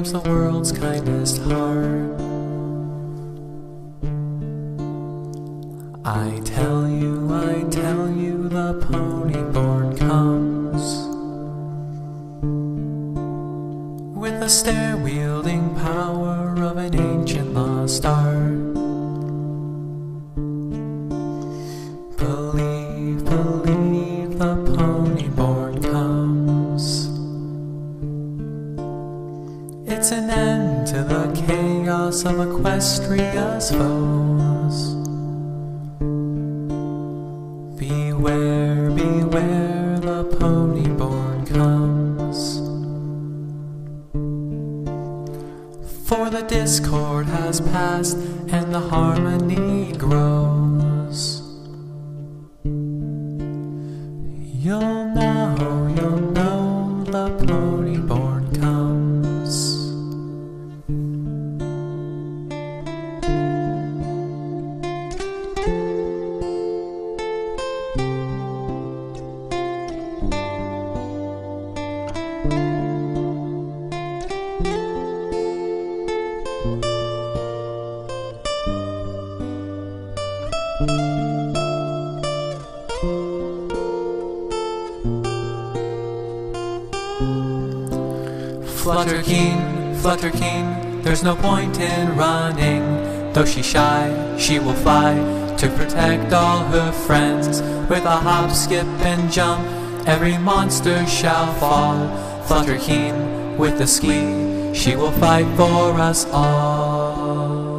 warms the world's kindest heart. I tell you, the pony-born comes with the stair-wielding power of an ancient lost art. Believe, the pony-born comes. It's an end to the chaos of Equestria's foes. Beware, the pony-born comes. For the discord has passed and the harmony grows. You'll know the pony-born comes. Flutterkeen, there's no point in running. Though she's shy, she will fly to protect all her friends. With a hop, skip, and jump, every monster shall fall. Flutterkeen, with a squeak, she will fight for us all.